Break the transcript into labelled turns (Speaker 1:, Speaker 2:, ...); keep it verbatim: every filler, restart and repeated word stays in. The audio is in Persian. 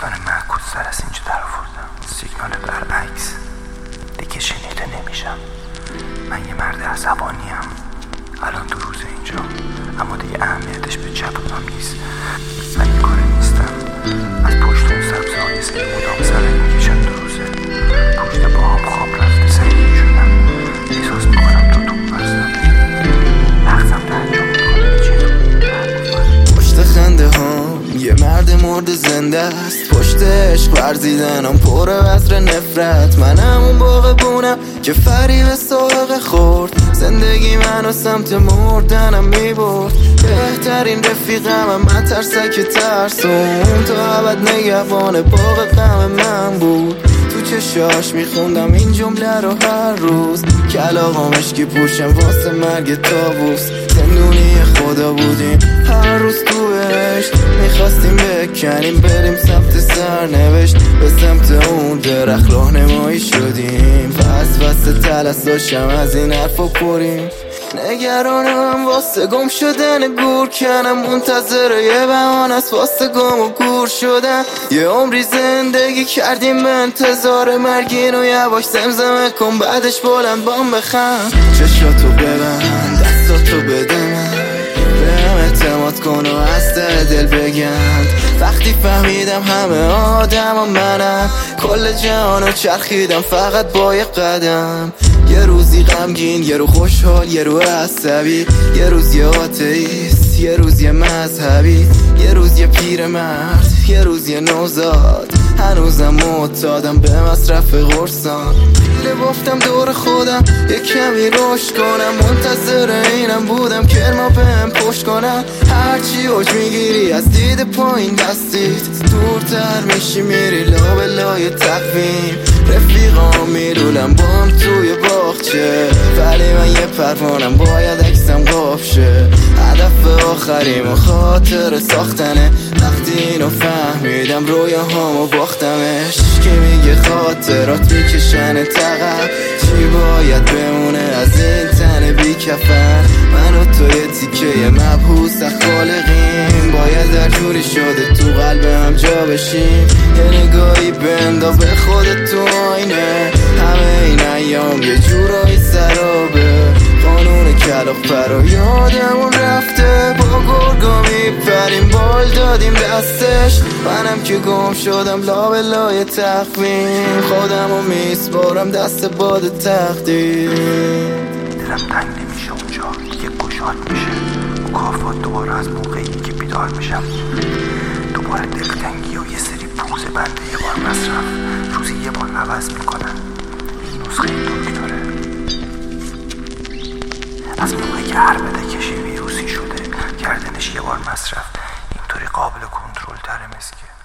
Speaker 1: اسپن معکوس سر از اینجا در آوردم. سیگنال برعکس دیگه شنیده نمیشم. من یه مرد عصبانیم. الان دو روز اینجا، اما دیگه اهمیتش به چپ و پام نیست. من این کاره نیستم. از پشت اون سبزه های سری مدام سرک میکشم. دو روزه پشت با هم خواب رفته سریع شدم. احساس میکنم تو تو برزم لحظم تحجام میکنه چه
Speaker 2: پشت خنده هم یه مرد مرد زنده است. پشت عشق ورزیدنم پر وزر نفرت. منم اون باغبونم که فریب ساقه خورد. زندگی منو سمت مردنم میبرد. بهترین رفیقم من ترسک ترسون. تا ابد نگهبان باغ غم من بود. تو چشاش میخوندم این جمله رو هر روز. کلاغا مشکی پوشم واسه مرگ تابوس. زندونی خدا بودیم هر روز تو بهشت. میخواستیم بکنیم بریم سمت سرنوشت. به سمت اون درخت راهنمایی شدیم. پس واسه تلس داشتم از این حرفا پریم. نگرانم واسه گم شدن گور کنم. منتظر یه بهانه است واسه گم و گور شدن. یه عمری زندگی کردیم به انتظار مرگین و یواش زمزمه کن بعدش بلند بام بخند. چشاتو ببند دستاتو بده من. بهم اعتماد کن و از ته دل بگم. وقتی فهمیدم همه آدم و منم. کل جهانو چرخیدم فقط با یه قدم. یه روزی غمگین، یه رو خوشحال، یه رو عصبی. یه روز یه آتئیست، یه روز یه مذهبی. یه روز یه پیرمرد، یه روز یه نوزاد. هنوزم معتادم به مصرف قرصان. پیله بافتم دور خودم یه کمی رشد کنم. منتظر اینم بودم که ما بهم پشت کنن. هرچی اوج میگیری از دید پایین دستیت. دورتر میشی میری لا به لای تقویم. رفیقام میرولم بام توی باغچه. ولی من یه پروانم باید اکسم قاف شه. هدف آخریم و خاطر ساختنه. وقتی اینو فهمیدم رویاهامو باختمش. که میگه خاطرات میکشن تقب. چی باید بمونه از این تن بی کفن. من و تو یه تیکه مبهوس خالقیم. باید در جوری شده تو قلبم جا بشیم. یه نگاهی بندا به خودت تو آینه. همه این ایام یه جورایی سرابه. قانون کلاغ پرا یادمون رفته. با گرگا میپریم بال دادیم دستش. منم که گم شدم لا به لای تخمین. خودمو میسپارم دست باد تقدیر.
Speaker 1: دلم تنگ نمیشه اونجا دیگه گشاد میشه. مکافات دوباره از موقعی که بیدار میشم. دوباره دلتنگی و یه سری پوز بنده یه بار مصرف. روزی یه بار عوض میکنن. این نسخه دکتره. از موقعی که هر بده کشی ویروسی شده. کردنش یه بار مصرف اینطوری قابل کنترل تره مسکه.